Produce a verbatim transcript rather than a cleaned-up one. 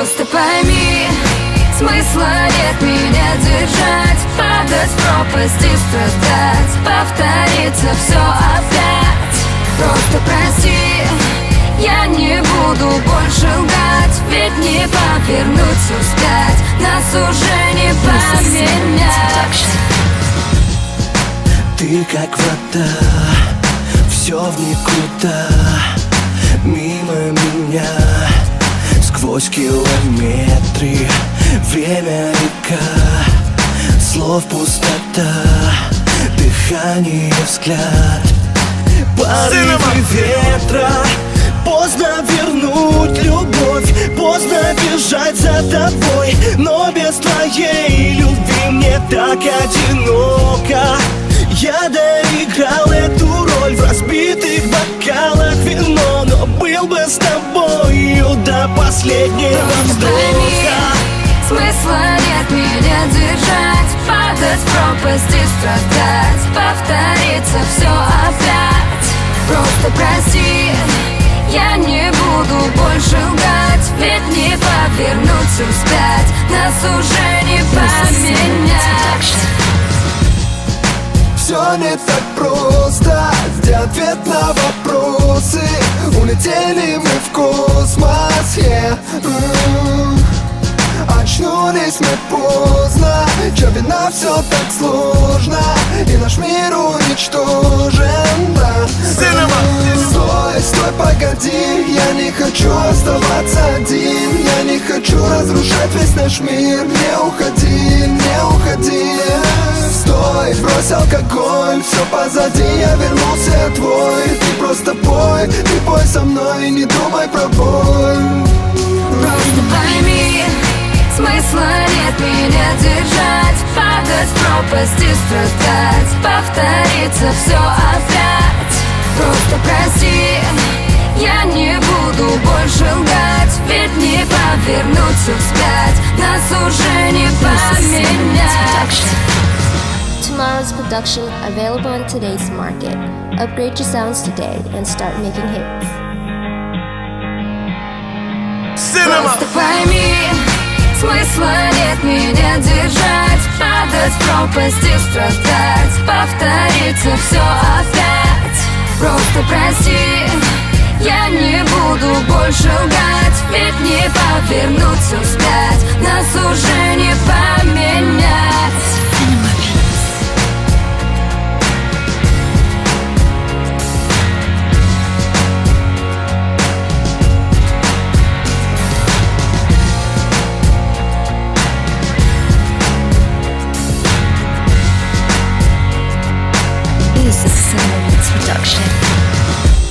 Просто пойми, смысла нет меня держать, падать в пропасть и страдать, повторится все опять. Просто прости, я не буду больше лгать, ведь не повернуть вспять, нас уже не поменять. Ты как вода, все в никуда, мимо меня, сквозь километры. Время река, слов пустота, дыхание, взгляд, порывы ветра. Поздно вернуть любовь, поздно бежать за тобой, но без твоей любви мне так одиноко. Я доиграл эту роль в разбитых бокалах вино, но был бы с тобою до последнего вздоха. Смысла нет меня держать, падать в пропасть и страдать, повторится все опять. Просто прости, я не буду больше лгать, ведь не повернуться вспять, нас уже не поменять. Все не так просто, где ответ на вопросы? Улетели мы в космос, yeah. mm. Очнулись мы поздно, чё вина все так сложно, и наш мир уничтожен, да. mm. Стой, стой, погоди, я не хочу оставаться один, я не хочу разрушать весь наш мир. Не уходи, не уходи. Стой, брось алкоголь, все позади, я вернулся твой. Ты просто пой, ты пой со мной, не думай про боль. Просто пойми, смысла нет меня держать, падать в пропасть и страдать, повторится все опять. Просто прости, я не буду больше лгать, ведь не повернуться вспять, нас уже не поменять. Tomorrow's production available in today's market. Upgrade your sounds today and start making hits. Просто пойми, смысла нет меня держать, падать в пропасть и страдать, повторится все опять. Просто прости, я не буду больше лгать, ведь не повернуться вспять, нас уже не поменять. This is Cinema Beats production.